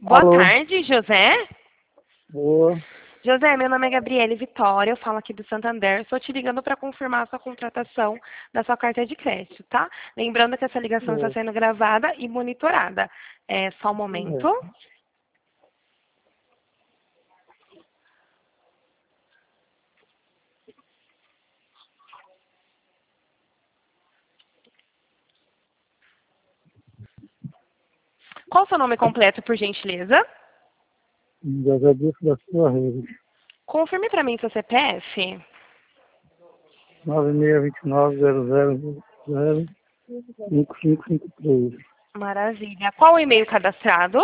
Boa Alô? tarde, José. Boa. José, meu nome é Gabriele Vitória, eu falo aqui do Santander. Estou te ligando para confirmar a sua contratação da sua carta de crédito, tá? Lembrando que essa ligação está É, sendo gravada e monitorada. É só um momento. é. Qual o seu nome completo, por gentileza? Já disse da sua rede. Confirme para mim seu CPF. 9629-000553. Maravilha. Qual o e-mail cadastrado?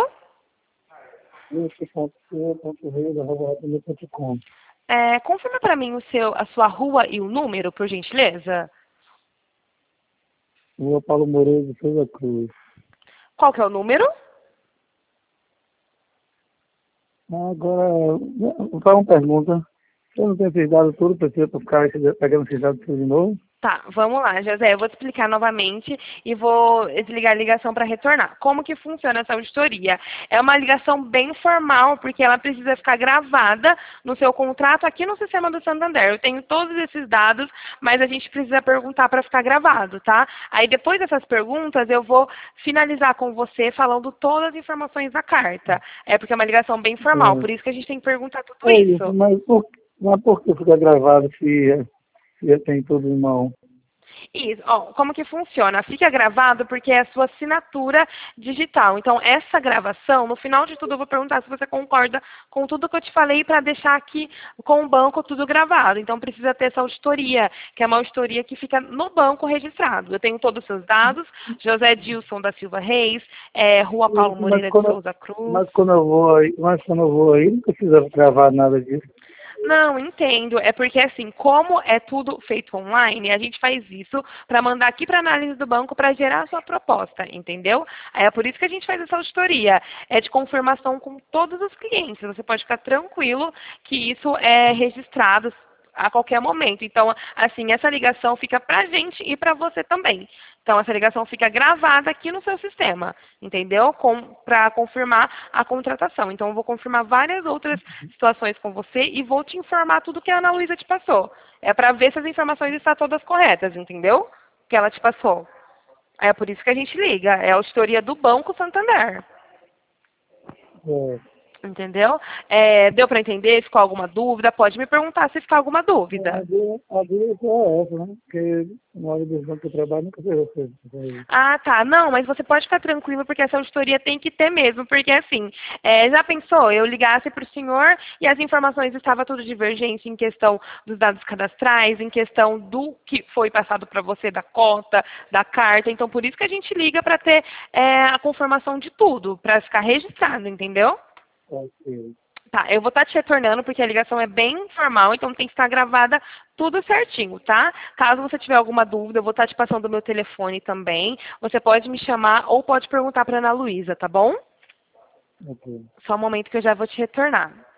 Isso.rede.com. Confirme para mim a sua rua e o número, por gentileza. Rua Paulo Moreira de Souza Cruz. Qual que é o número? Agora, só uma pergunta. Você não tem esses dados tudo, precisa para ficar pegando esses dados tudo de novo? Tá, vamos lá, José. Eu vou te explicar novamente e vou desligar a ligação para retornar. Como que funciona essa auditoria? É uma ligação bem formal, porque ela precisa ficar gravada no seu contrato aqui no sistema do Santander. Eu tenho todos esses dados, mas a gente precisa perguntar para ficar gravado, tá? Aí depois dessas perguntas, eu vou finalizar com você falando todas as informações da carta. É porque é uma ligação bem formal, por isso que a gente tem que perguntar tudo É isso, isso. mas por que fica gravado se já tem tudo em mão? Isso, ó, como que funciona? Fica gravado porque é a sua assinatura digital. Então, essa gravação, no final de tudo, eu vou perguntar se você concorda com tudo que eu te falei para deixar aqui com o banco tudo gravado. Então, precisa ter essa auditoria, que é uma auditoria que fica no banco registrado. Eu tenho todos os seus dados, José Dilson da Silva Reis, Rua Paulo Isso, Moreira de Souza Cruz. mas quando eu vou aí, não precisa gravar nada disso. Não, entendo. É porque, assim, como é tudo feito online, a gente faz isso para mandar aqui para análise do banco para gerar a sua proposta, entendeu? Aí é por isso que a gente faz essa auditoria. É de confirmação com todos os clientes. Você pode ficar tranquilo que isso é registrado a qualquer momento. Então, assim, essa ligação fica para a gente e para você também. Então, essa ligação fica gravada aqui no seu sistema, entendeu? Para confirmar a contratação. Então, eu vou confirmar várias outras situações com você e vou te informar tudo que a Ana Luísa te passou. É para ver se as informações estão todas corretas, entendeu? Que ela te passou. É por isso que a gente liga. É a auditoria do Banco Santander. É, Entendeu? Deu para entender? Ficou alguma dúvida? Pode me perguntar se ficar alguma dúvida. a dúvida é essa, né? Porque na hora do banco que eu trabalho nunca fez isso. Ah, tá. Não, mas você pode ficar tranquilo, porque essa auditoria tem que ter mesmo, porque assim, já pensou, eu ligasse para o senhor e as informações estavam tudo divergente em questão dos dados cadastrais, em questão do que foi passado para você, da cota, da carta, então por isso que a gente liga para ter a confirmação de tudo, para ficar registrado, entendeu? Ok. Tá, eu vou estar te retornando porque a ligação é bem formal, então tem que estar gravada tudo certinho, tá? Caso você tiver alguma dúvida, eu vou estar te passando o meu telefone também. Você pode me chamar ou pode perguntar para Ana Luísa, tá bom? Ok. Só um momento que eu já vou te retornar.